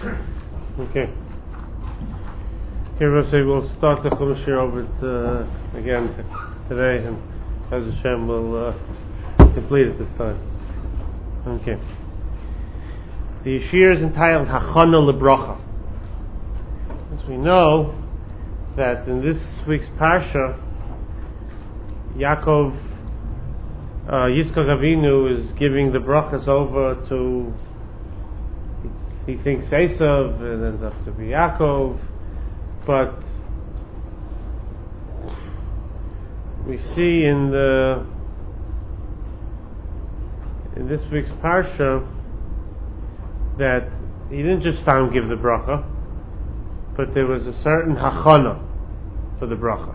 Okay. Here we'll start the Chumash over again today, and as Hashem will complete it this time. Okay. The Yeshir is entitled Hachana Lebracha. As we know that in this week's Parsha, Yaakov, Yitzchak Avinu is giving the brachas over to, he thinks Esav, and ends up to be Yaakov, but we see in this week's Parsha that he didn't just give the bracha, but there was a certain hachana for the bracha.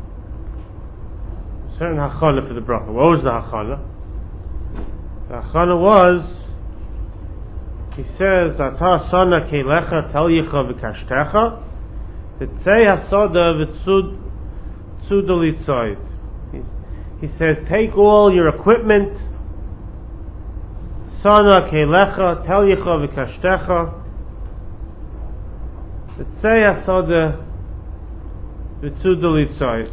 A certain hachana for the bracha. What was the hachana? The hachana was, he says, Ata sana keilecha tel yicha v'kashtecha v'tzei hasoda v'tzuda litzoid. He says, take all your equipment, sana keilecha tel yicha v'kashtecha v'tzei hasoda v'tzuda litzoid.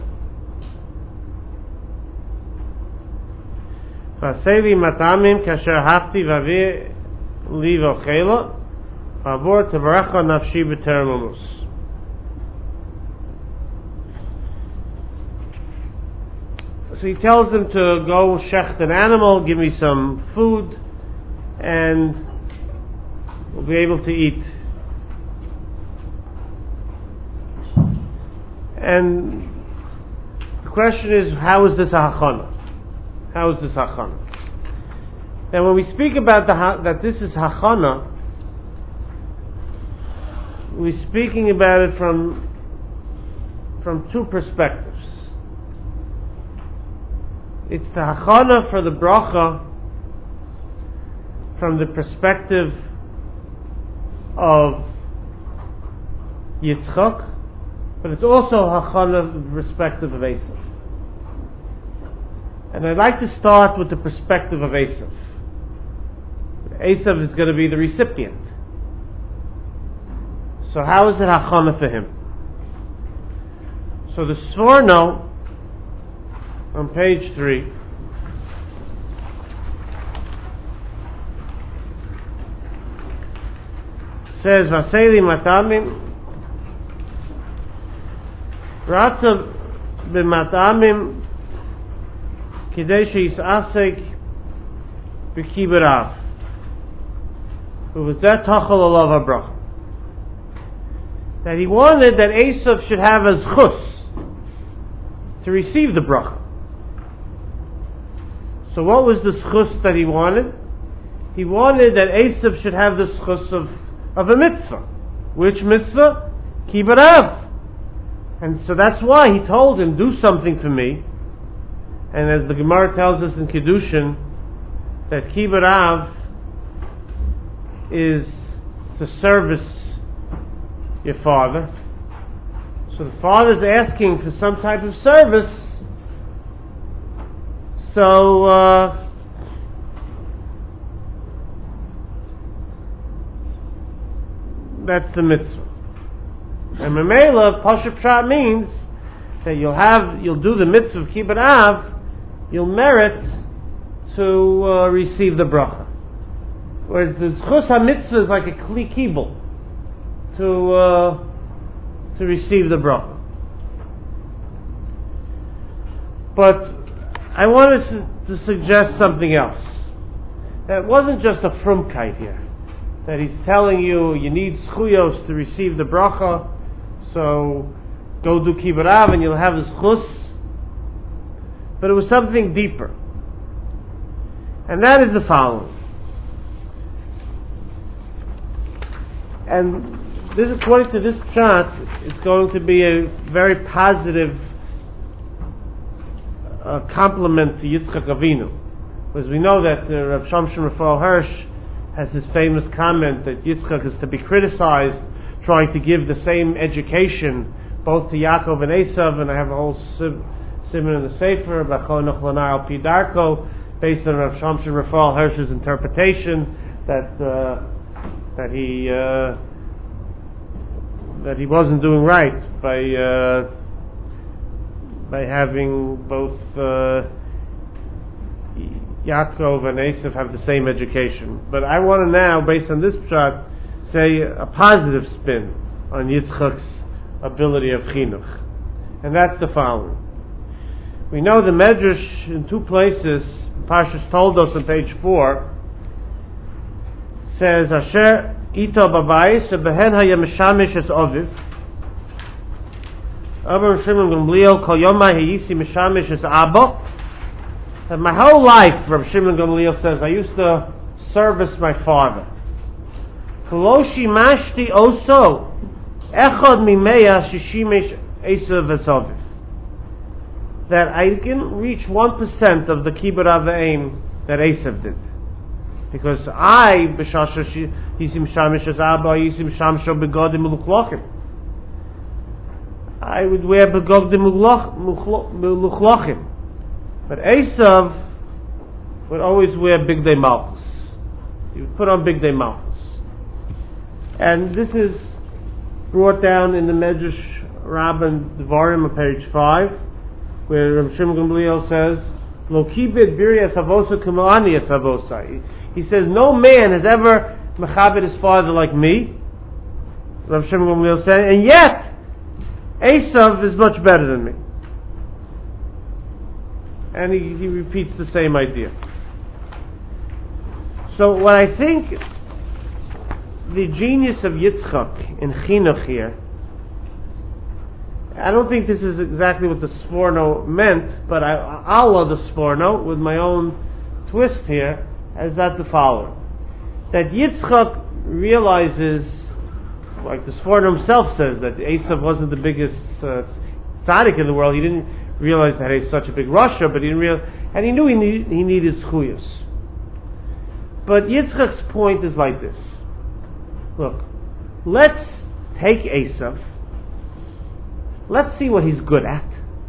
V'aseli matamim kasher hafti v'avi li v'ochela v'avor tevarecha nafshi b'terem umus. So he tells them to go shecht an animal, give me some food, and we'll be able to eat. And the question is, how is this a hachana? How is this hachana? Now when we speak about that this is hachana, we're speaking about it from two perspectives. It's the hachana for the bracha from the perspective of Yitzchak, but it's also hachana from the perspective of Esav. And I'd like to start with the perspective of Esav. Esav is going to be the recipient. So how is it hachana for him? So the Sforno on page 3 says, Vaseli matamim Ratza b'matamim kidei she'isasek b'kiberav. It was that tachal alav habracha, that he wanted that Esav should have a zchus to receive the bracha. So what was the zchus that he wanted? He wanted that Esav should have the zchus of a mitzvah. Which mitzvah? Kiberav. And so that's why he told him, do something for me. And as the Gemara tells us in Kiddushin, that Kiberav is to service your father. So the father's asking for some type of service. So that's the mitzvah. And Memela, Pashup Pshat means that you'll do the mitzvah of Kibbut Av, you'll merit to receive the bracha. Whereas the Zchus HaMitzvah is like a Kli Kibul to receive the bracha. But I wanted to suggest something else. That it wasn't just a frumkeit here. That he's telling you need zchuyos to receive the bracha, so go do Kibbut Av and you'll have the zchus. But it was something deeper. And that is the following. And this, according to this chart, is going to be a very positive compliment to Yitzchak Avinu. Because we know that Rav Shamshon Raphael Hirsch has his famous comment that Yitzchak is to be criticized trying to give the same education both to Yaakov and Esav, and I have a whole simon in the Sefer, B'chol Nochlonai Al Pi Darko, based on Rav Shamshon Raphael Hirsch's interpretation that he that he wasn't doing right by having both Yaakov and Esav have the same education. But I want to now, based on this pshat, say a positive spin on Yitzchak's ability of chinuch, and that's the following. We know the Medrash in two places, Parshas Toldos on page 4, says, Asher ito babayis behen haya mishamish es oviv Rabbi Shimon Gamliel kol yomai hayisi mishamish es abba. And my whole life, Rabbi Shimon Gamliel says, I used to service my father. Koloshi mashti oso echad mimeya shishimesh Esav esoviv. That I didn't reach 1% of the kibbut avayim that Esav did. Because I, b'shasha yisim shamish as abba, yisim shamsho begodim meluchlochim. I would wear begodim meluchlochim. But Esav would always wear bigdei malchus. He would put on bigdei malchus. And this is brought down in the Medrash Rabban Devarim on page 5, where Rabbi Shimon Gamliel says, Lo kibid birya savosa kumani savosai. He says, no man has ever mechabed his father like me. Rabbi Shimon Gamliel said, and yet Esav is much better than me. And he repeats the same idea. So what I think the genius of Yitzchak in chinuch here, I don't think this is exactly what the Sforno meant, but I'll love the Sforno with my own twist here, as that the following. That Yitzchak realizes, like the Sforno himself says, that Esav wasn't the biggest tzaddik in the world. He didn't realize that he's such a big Rasha, but he didn't realize, and he knew he needed schuyas. But Yitzchak's point is like this. Look, let's take Esav, let's see what he's good at,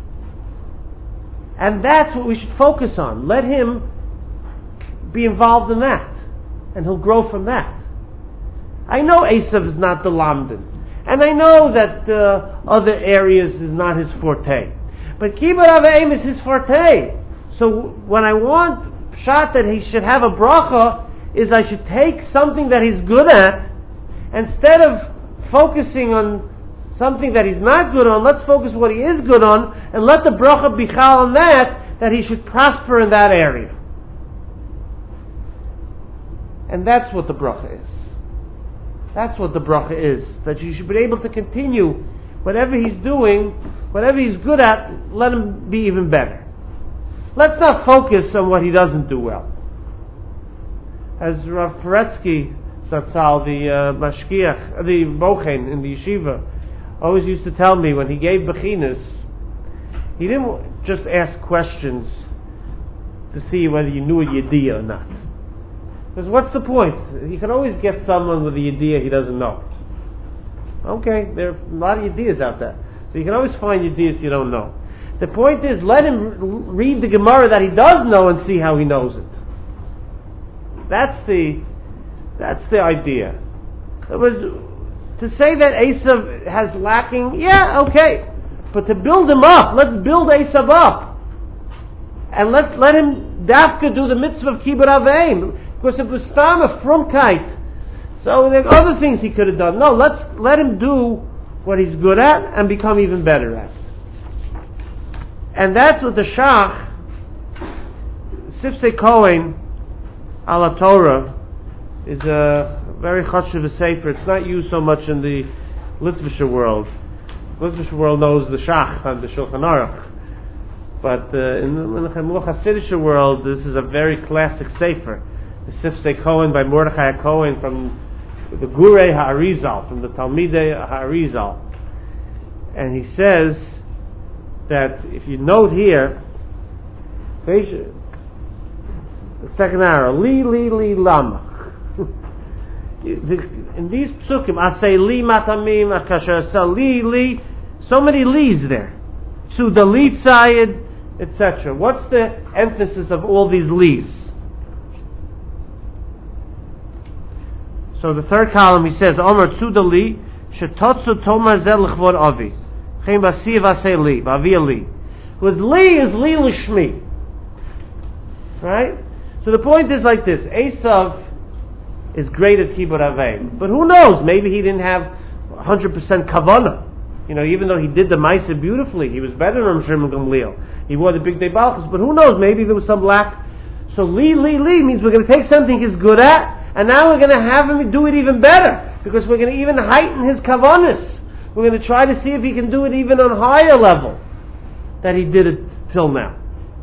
and that's what we should focus on. Let him be involved in that, and he'll grow from that. I know Esav is not the Lamdan, and I know that other areas is not his forte, but Kibbut Avayim is his forte. So when I want pshat that he should have a bracha, is I should take something that he's good at, instead of focusing on something that he's not good on, let's focus what he is good on, and let the bracha be chal on that he should prosper in that area. And that's what the bracha is. That's what the bracha is. That you should be able to continue whatever he's doing, whatever he's good at, let him be even better. Let's not focus on what he doesn't do well. As Rav Paretsky Zatzal, the mashkiach, the bochen in the yeshiva, always used to tell me when he gave bechinas, he didn't just ask questions to see whether you knew a yediyah or not. Because what's the point? You can always get someone with a yediyah he doesn't know. Okay, there are a lot of yediyahs out there. So you can always find yediyahs you don't know. The point is, let him read the Gemara that he does know and see how he knows it. That's the idea. It was to say that Esav has lacking, yeah, okay. But to build him up, let's build Esav up. And let's let him dafka do the mitzvah of Kibbut Avayim. Because it was stam a frumkeit. So there are other things he could have done. No, let's let him do what he's good at and become even better at. And that's what the Shach, Sifsei Kohen, ala Torah, is a very chashuv sefer. It's not used so much in the Litvischer world. The Litvischer world knows the Shach and the Shulchan Aruch. But in the Hasidischer world, this is a very classic sefer. The Sifsei Kohen by Mordechai Kohen from the Gurei HaArizal, from the Talmidei HaArizal. And he says that if you note here, the second arrow, li lama. In these psukim, I say li matamim, akasher sa li, so many li's there. So the li tzayid, etc. What's the emphasis of all these li's? So the third column he says, Omer tzudali, Shetotzu Tomar Zel L'chvod Avi. Chem Basi Vasei Li. Vavi Li. With Li is Li L'shmi. Right? So the point is like this. Esav is great at Kibud Aveim. But who knows? Maybe he didn't have 100% kavanah. Even though he did the Maisa beautifully, he was better than Shimon Gamliel. He wore the big day balchus, but who knows? Maybe there was some lack. So Li means we're going to take something he's good at, and now we're going to have him do it even better, because we're going to even heighten his kavanahs. We're going to try to see if he can do it even on a higher level that he did it till now.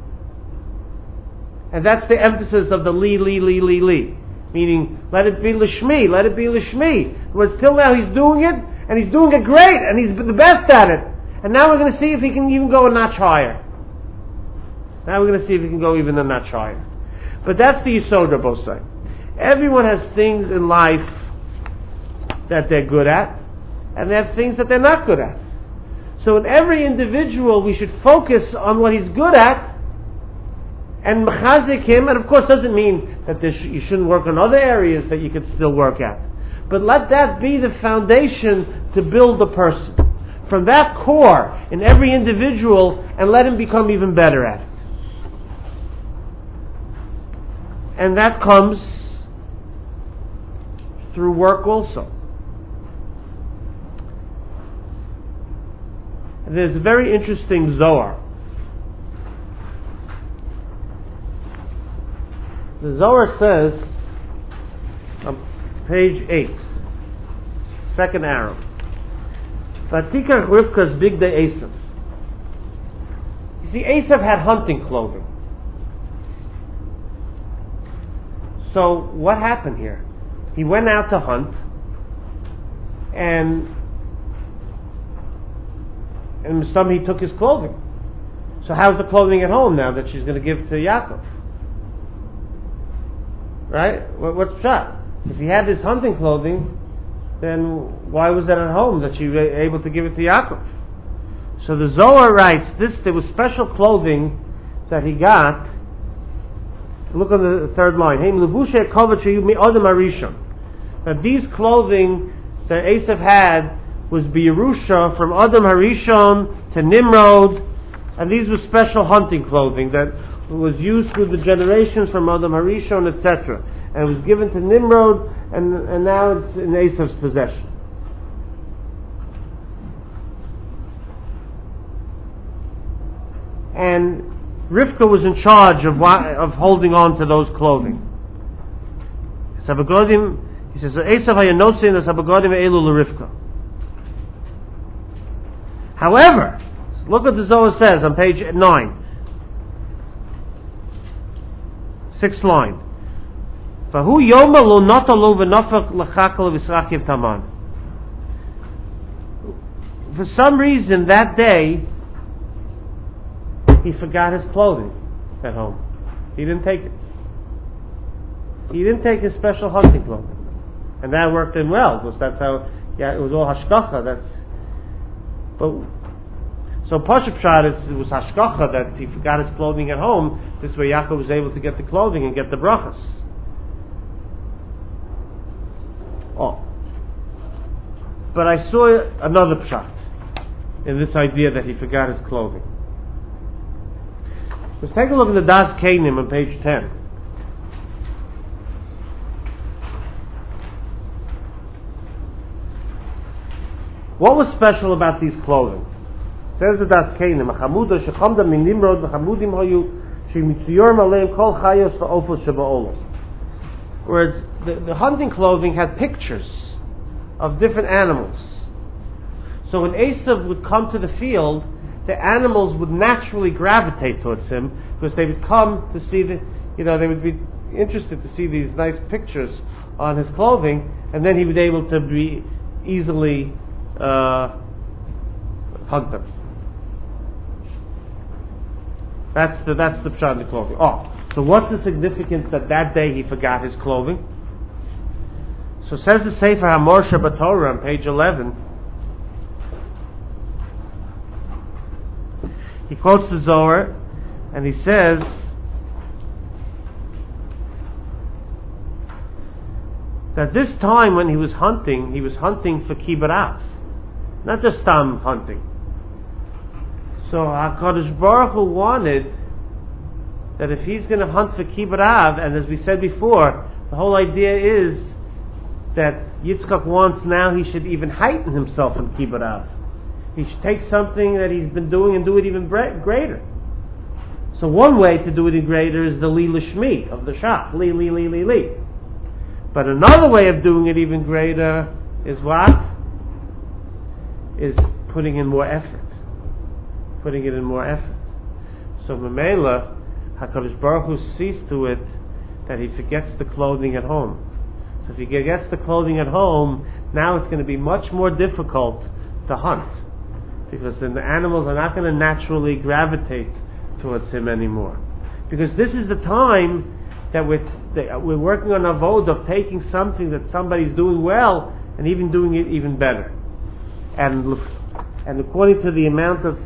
And that's the emphasis of the Li. Meaning, let it be Lishmi, let it be Lishmi. Whereas till now he's doing it, and he's doing it great, and he's the best at it. And now we're going to see if he can even go a notch higher. Now we're going to see if he can go even a notch higher. But that's the Yisod Rabbo say. Everyone has things in life that they're good at, and they have things that they're not good at. So in every individual, we should focus on what he's good at, and mechazik him, and of course doesn't mean that you shouldn't work on other areas that you could still work at. But let that be the foundation to build the person. From that core in every individual, and let him become even better at it. And that comes through work also. And there's a very interesting Zohar. The Zohar says, on page 8, second arrow, Vatikach Rivka's big day Esav. You see, Esav had hunting clothing. So what happened here? He went out to hunt, and some he took his clothing. So how's the clothing at home now that she's going to give to Yaakov? Right? What's shot? If he had his hunting clothing, then why was that at home that she was able to give it to Yaakov? So the Zohar writes, there was special clothing that he got. Look on the third line. That these clothing that Esav had was B'Yerusha from Adam Harishon to Nimrod, and these were special hunting clothing that was used through the generations from Adam Harishon, etc. And it was given to Nimrod, and now it's in Esav's possession. And Rivka was in charge of holding on to those clothing. He says, Esav hayanosin as habagodim elu l'Rivka. However, look what the Zohar says on page 9. 6th line. For some reason that day he forgot his clothing at home. He didn't take it. He didn't take his special hunting clothing, and that worked in well because that's how. Yeah, it was all hashkacha. So Pashup Pshat, it was hashkacha that he forgot his clothing at home. This way Yaakov was able to get the clothing and get the brachas. Oh. But I saw another pshat in this idea that he forgot his clothing. Let's take a look at the Das Kainim on page 10. What was special about these clothing? Says the Das Kainim, "Achamuda shechamda min Nimrod v'chamudim hayu shemitziyorum aleim kol chayos va'ofos shebaolos." Whereas the hunting clothing had pictures of different animals. So when Esav would come to the field, the animals would naturally gravitate towards him because they would come to see they would be interested to see these nice pictures on his clothing, and then he would be able to be easily hunt them. That's the pshat in the clothing. Oh, so what's the significance that day he forgot his clothing? So says the Sefer HaMor Shabbatorah on page 11. He quotes the Zohar, and he says, that this time when he was hunting for Kibbutz, not just hunting. So HaKadosh Baruch Hu wanted that if he's going to hunt for Kibbutz, and as we said before, the whole idea is that Yitzchak wants now he should even heighten himself in Kibbutz. He should take something that he's been doing and do it even greater. So one way to do it even greater is the Li Lishmi of the Shach. Li, Li, Li, Li, Li. But another way of doing it even greater is what? Is putting in more effort. Putting it in more effort. So Mamela, HaKadosh Baruch Hu sees to it that he forgets the clothing at home. So if he forgets the clothing at home, now it's going to be much more difficult to hunt. Because then the animals are not going to naturally gravitate towards him anymore. Because this is the time that we're working on a avoda of taking something that somebody's doing well and even doing it even better. And according to the amount of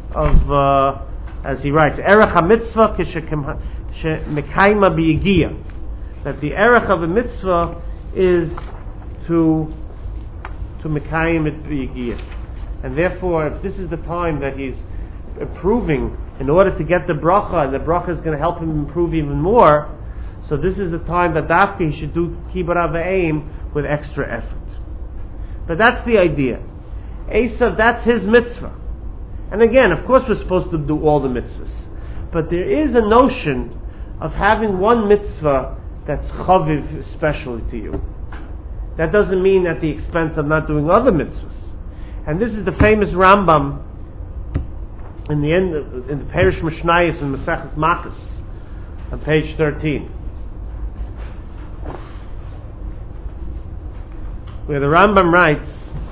as he writes, Erech HaMitzvah Mekayma B'Yigiyah, that the Erech of a mitzvah is to Mekayim it B'Yigiyah. And therefore, if this is the time that he's improving in order to get the bracha, and the bracha is going to help him improve even more, so this is the time that dafka he should do Kibbutz Avayim with extra effort. But that's the idea. Esav, that's his mitzvah. And again, of course we're supposed to do all the mitzvahs. But there is a notion of having one mitzvah that's chaviv especially to you. That doesn't mean at the expense of not doing other mitzvahs. And this is the famous Rambam in the Perish Mishnayos in Maseches Makkos on page 13, where the Rambam writes,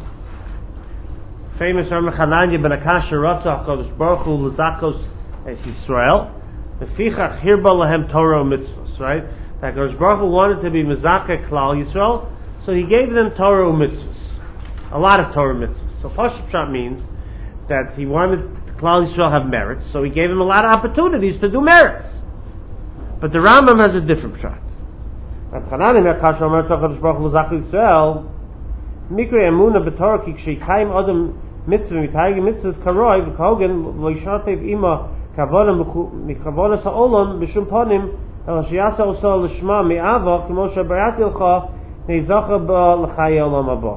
famous Rambam Chananya ben Akasha Ratzah HaKadosh Baruch Hu L'Zakos Es Yisrael Lefichach Hirba Lahem Torah Mitzvahs, right? That HaKadosh Baruch Hu wanted to be Mezakeh Klal Yisrael, so he gave them Torah Mitzvahs, a lot of Torah Mitzvahs. So Pashut Pshat means that he wanted Klal Yisrael have merits, so he gave them a lot of opportunities to do merits. But the Rambam has a different pshat. Rab Chananya ben Akasha Omer HaKadosh Baruch Hu L'Zakeh Yisrael Mikra Emunah B'Torah Ki K'Sheikayim Adam Mitzvah Mitayge Mitzvahs Karoi V'Kogen V'Yishatev Ima Kavonim Mikavonas HaOlam B'Shum Ponim El Shiyasa Osa L'Shma Mi'ava K'mo Shabarati L'cha Ne'izacha Ba L'Chaye Olam Haba.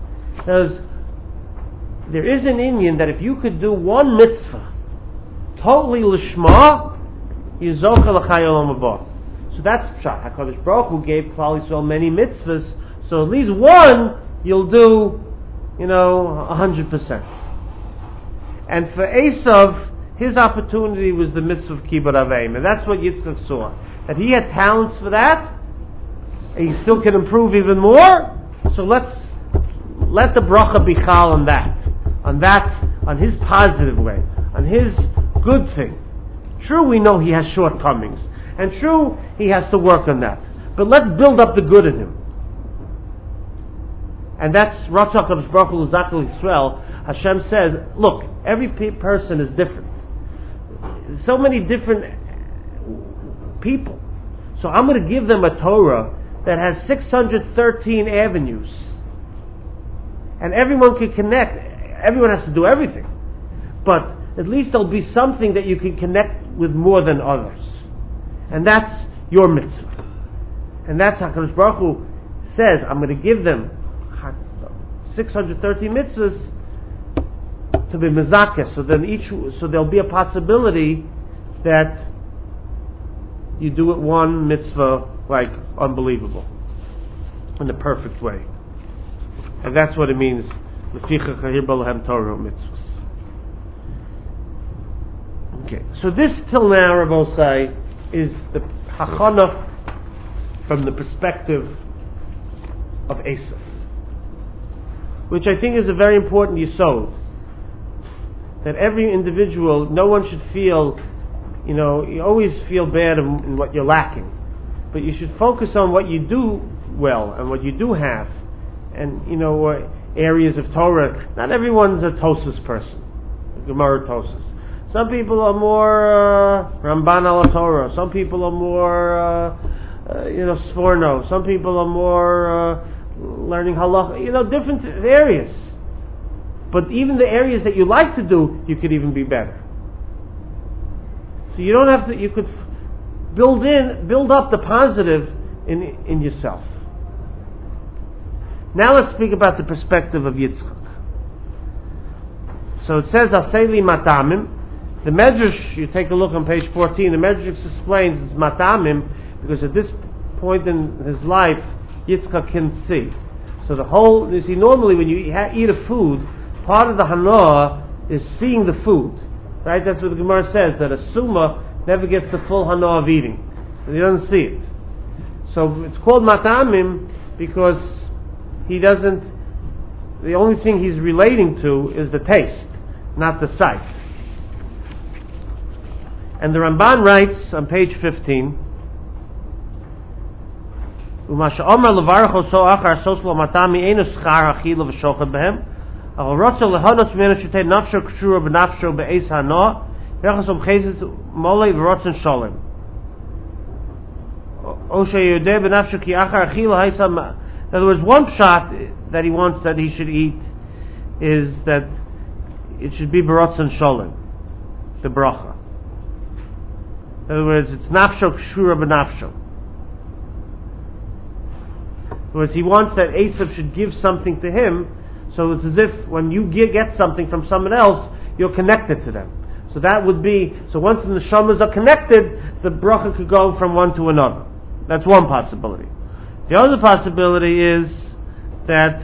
There is an Indian that if you could do one mitzvah totally L'Shma, Yizocha L'Chaye Olam Haba. So that's Pshat. HaKadosh Baruch Hu gave Klal Yisrael many mitzvahs, so at least one you'll do, 100%. And for Esav, his opportunity was the mitzvah of Kibbutz Avayim, and that's what Yitzchak saw. That he had talents for that, and he still can improve even more, so let the bracha be chal on that, on his positive way, on his good thing. True, we know he has shortcomings, and true, he has to work on that, but let's build up the good in him. And that's Ratzah HaKadosh Baruch Hu L'Zakeh Yisrael. Hashem says, look, every person is different. So many different people. So I'm going to give them a Torah that has 613 avenues. And everyone can connect. Everyone has to do everything. But at least there'll be something that you can connect with more than others. And that's your mitzvah. And that's HaKadosh Baruch Hu says, I'm going to give them 630 mitzvahs to be mezakeh, so there'll be a possibility that you do it one mitzvah like unbelievable, in the perfect way. And that's what it means, Lefichach Hirba Lahem Torah mitzvahs. Okay, so this till now, Rabbi say, is the hachana from the perspective of Esav, which I think is a very important yesod. That every individual, no one should feel, you always feel bad in what you're lacking. But you should focus on what you do well and what you do have. And, areas of Torah. Not everyone's a Tosas person, a Gemara Tosas. Some people are more Ramban al Torah. Some people are more sforno. Some people are more learning halacha. Different areas. But even the areas that you like to do, you could even be better. So you don't have to. You could build up the positive in yourself. Now let's speak about the perspective of Yitzchak. So it says, Aseli Matamim. The Medrash, you take a look on page 14, the Medrash explains it's Matamim because at this point in his life, Yitzchak can see. So normally when you eat a food, part of the Hana is seeing the food. Right? That's what the Gemara says, that a Suma never gets the full Hana of eating. He doesn't see it. So it's called Matamim because the only thing he's relating to is the taste, not the sight. And the Ramban writes on page 15, Umasha Omer levarach oso achar soslo matami enu schar achila v'shochad behem אבל רוצה להודות ממנו שתהיה נפשו קשורה בנפשו בעץ הנוע ויחס ומחזת מולי ורוצן שולם או שיודע בנפשו כי אחר אכילה הייתה. In other words, one shot that he wants that he should eat is that it should be b'rotzen sholem, the bracha. In other words, it's nafsho kshura b'nafsho. In other words, he wants that Esav should give something to him, so it's as if when you get something from someone else, you're connected to them. So that would be, so once the neshamas are connected, the bracha could go from one to another. That's one possibility. The other possibility is that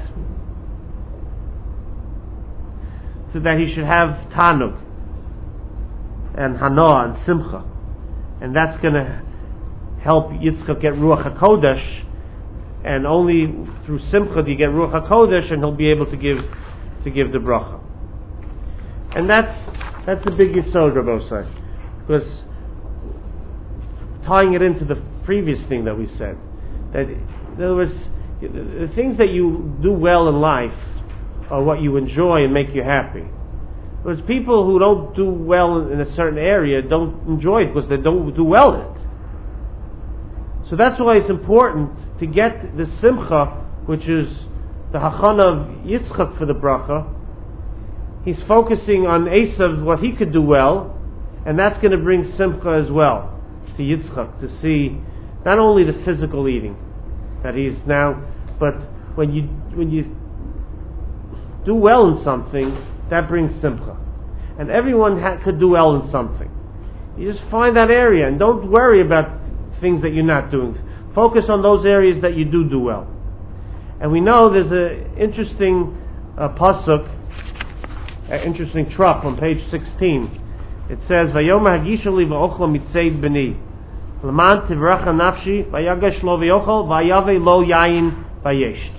he should have tanug and hana and simcha, and that's going to help Yitzchak get ruach hakodesh, and only through simcha do you get ruach hakodesh, and he'll be able to give the bracha. And that's the big yisod, Rabbi Osai, because tying it into the previous thing that we said. That in other words, the things that you do well in life are what you enjoy and make you happy. Whereas people who don't do well in a certain area don't enjoy it because they don't do well in it. So that's why it's important to get the simcha, which is the hachana of Yitzchak for the bracha. He's focusing on Esav, what he could do well, and that's going to bring simcha as well to Yitzchak, to see not only the physical eating that he's now, but when you do well in something, that brings simcha. And everyone could do well in something. You just find that area and don't worry about things that you're not doing. Focus on those areas that you do well. And we know there's an interesting pasuk, an interesting trop on page 16. It says, "Vayoma hagisha li va'ochla mitzeid b'ni." L'man tivracha nafshi v'yagash lo v'yochol v'yave lo yayin v'yesht.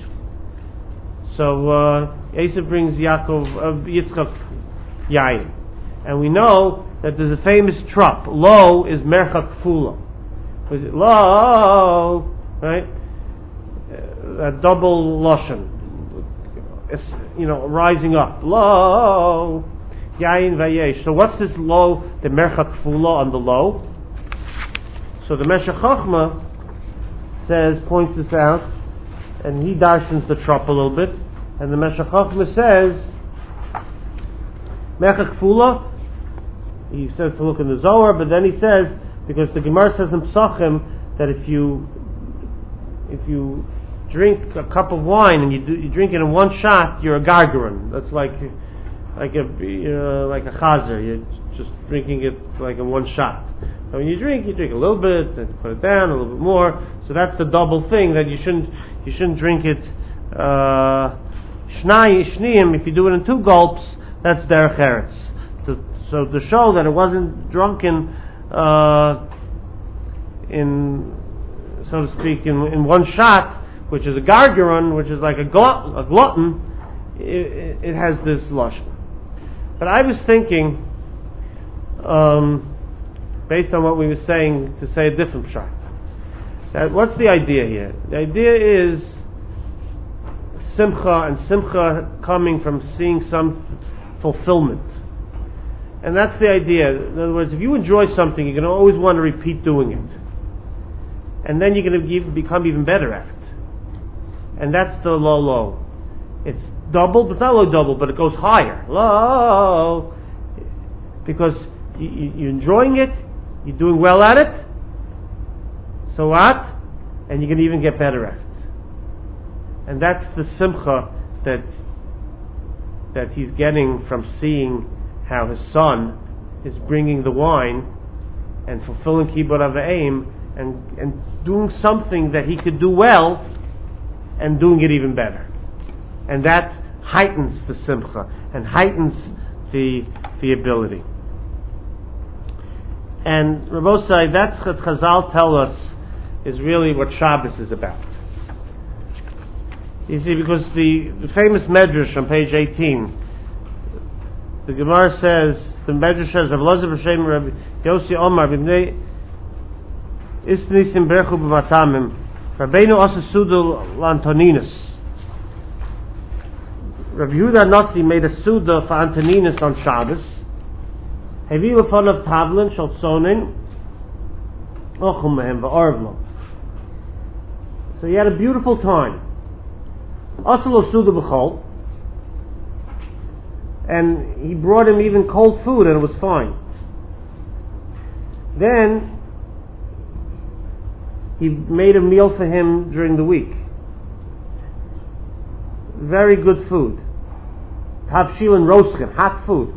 So Esav brings Yitzchak yayin, and we know that there's a famous trop. Lo is merchak kfula. Lo, right? A double lashon, rising up. Lo yayin v'yesh. So what's this lo? The merchak kfula on the low. So the Meshech Chochmah points this out, and he darshans the trop a little bit, and the Meshech Chochmah says, Mechak Kfula, he says to look in the Zohar, but then he says, because the Gemara says in Psachim, that if you drink a cup of wine and you drink it in one shot, you're a gargaron. That's like a chazer. You're just drinking it like in one shot. So when you drink a little bit, then put it down a little bit more. So that's the double thing, that you shouldn't drink it shniyim. If you do it in 2 gulps, that's derech eretz. So to show that it wasn't drunken in, so to speak, in one shot, which is a gargaron, which is like a glutton, it has this lashon. But I was thinking, based on what we were saying, to say a different shot. What's the idea here? The idea is simcha, and simcha coming from seeing some fulfillment. And that's the idea. In other words, if you enjoy something, you're going to always want to repeat doing it. and then you're going to become even better at it. And that's the low. It's double, but it's not low double, but it goes higher. Low. Because you're enjoying it, you're doing well at it, so what? And you're going to even get better at it. And that's the simcha that he's getting from seeing how his son is bringing the wine and fulfilling Kibbud Avayim and doing something that he could do well and doing it even better. And that heightens the simcha and heightens the ability. And Rabosai, that's what Chazal tell us is really what Shabbos is about. You see, because the famous Medrash on page 18, the Gemara says, the Medrash says, Rav Elazar B'Shem Rabbi Yossi Omar B'nei Istnisim Berchu B'Matamim Rabbeinu Asa Suda L'Antoninus. Rabbi Yehuda Nasi made a Suda for Antoninus on Shabbos. Hevi L'fon of Tavlin Shal Sonin Ochum Mehem V'Orvlo. So he had a beautiful time. Asalo Suda B'Chol, and he brought him even cold food and it was fine. Then he made a meal for him during the week. Very good food. Tavshil and roaskin, hot food.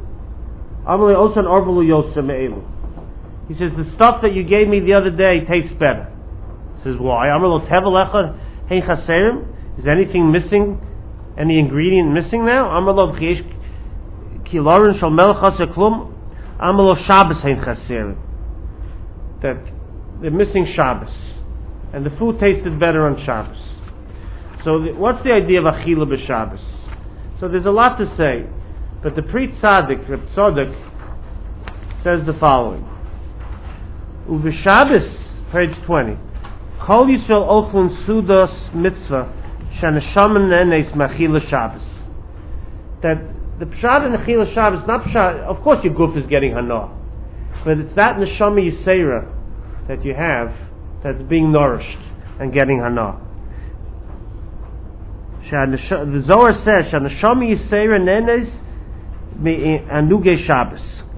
He says, the stuff that you gave me the other day tastes better. He says, why? Is anything missing? Any ingredient missing now? That they're missing Shabbos. And the food tasted better on Shabbos. So what's the idea of Achila b'Shabbos? So there's a lot to say. But the Pri Tzaddik, Reb Tzadok, says the following. U'v'Shabbos, page 20. Kol Yisrael Ochlin Sudas Mitzvah Shanashaman Nenes Machila Shabbos. That the Pshat and Achila Shabbos, not Pshat, of course your guf is getting Hana. But it's that Neshama Yisera that you have that's being nourished and getting Hana. The Zohar says, Shanashami Yisera Nenes Anuge Shabbos.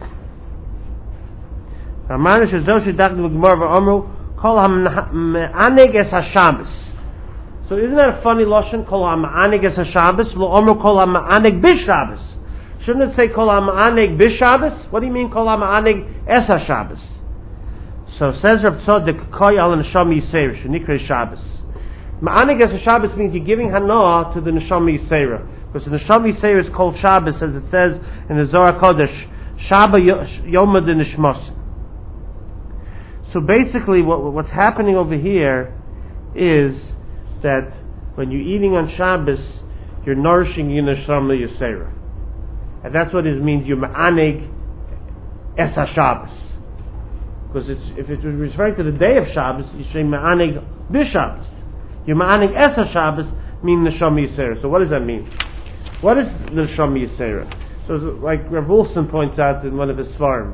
Ramana Shazosh Dak L'Gemar V'Amru Kol HaMe'aneg Es HaShabbos. So isn't that a funny lashon? Kol HaMe'aneg Es HaShabbos L'Amru Kol HaMe'aneg B'Shabbos. Shouldn't it say Kol HaMe'aneg B'Shabbos? What do you mean Kol HaMe'aneg Es HaShabbos? So says Rav Tzadok, Koy Al Neshama Yisera Shenikre Shabbos. Ma'aneg Es HaShabbos means you're giving Hana to the Neshama Yisera. Because the Neshama Yisera is called Shabbos, as it says in the Zohar Kodesh, Shabbat Yoma de Nishmos. So basically what's happening over here is that when you're eating on Shabbos, you're nourishing your Neshama Yisera. And that's what it means, you're Ma'aneg Es HaShabbos. Because if it was referring to the day of Shabbos, you say Ma'aneg B'Shabbos. Your Ma'aneg Es HaShabbos mean Neshama Yisera. So what does that mean? What is Neshama Yisera? So like Rav Wilson points out in one of his Svarim,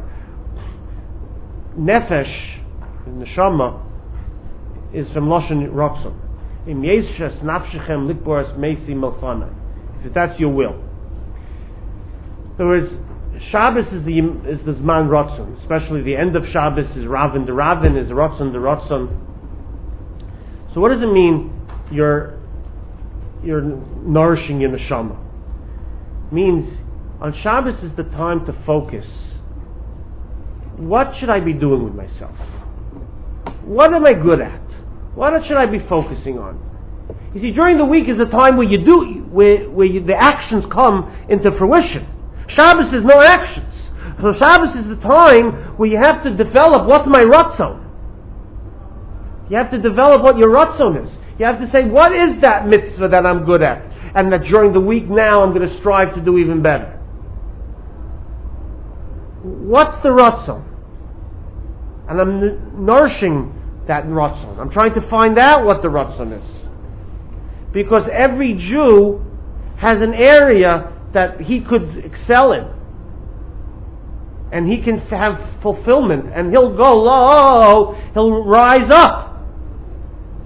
Nefesh, Neshama, is from Lashon Ratzon. Im Yeshas Nafshechem Likboras Meisi Melfanai. If that's your will. In other words, Shabbos is the Zman Ratzon. Especially the end of Shabbos is Ravin. The Ravin is Ratzon, the Ratzon. So what does it mean you're nourishing your neshama? It means on Shabbos is the time to focus. What should I be doing with myself? What am I good at? What should I be focusing on? You see, during the week is the time where the actions come into fruition. Shabbos is no actions. So Shabbos is the time where you have to develop what's my ratzon. You have to develop what your ratzon is. You have to say, what is that mitzvah that I'm good at? And that during the week now I'm going to strive to do even better. What's the ratzon? And I'm nourishing that ratzon. I'm trying to find out what the ratzon is. Because every Jew has an area that he could excel in. And he can have fulfillment. And he'll go low, he'll rise up.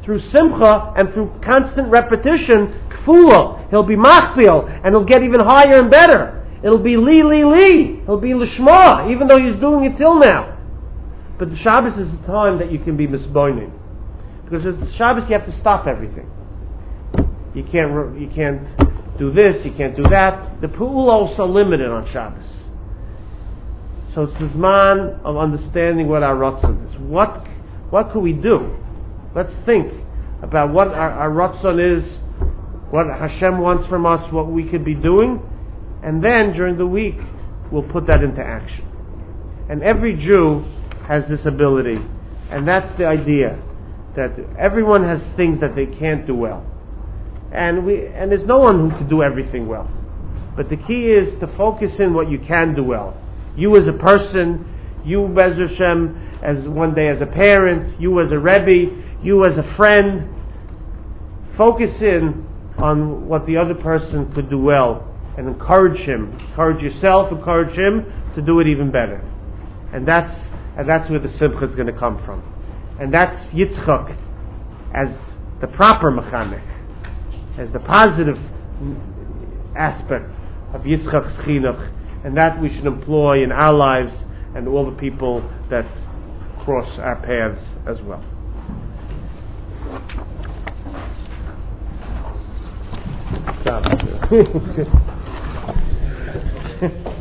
through simcha and through constant repetition, kfula. He'll be machpil, and he'll get even higher and better. It'll be li. He'll be lishma, even though he's doing it till now. But the Shabbos is the time that you can be misboining. Because it's the Shabbos, you have to stop everything. You can't do this, you can't do that. The pu'ulos are limited on Shabbos. So it's the zman of understanding what our ratzon is. What could we do? Let's think about what our ratzon is, what Hashem wants from us, what we could be doing, and then during the week we'll put that into action. And every Jew has this ability, and that's the idea, that everyone has things that they can't do well. And there's no one who can do everything well. But the key is to focus in what you can do well. You as a person, you Be'ez Hashem, as one day as a parent, you as a Rebbe, you as a friend. Focus in on what the other person could do well and encourage him. Encourage yourself, encourage him to do it even better. And that's where the simcha is going to come from. And that's Yitzchak as the proper mechanech, as the positive aspect of Yitzchak's chinuch, and that we should employ in our lives and all the people that cross our paths as well. Stop.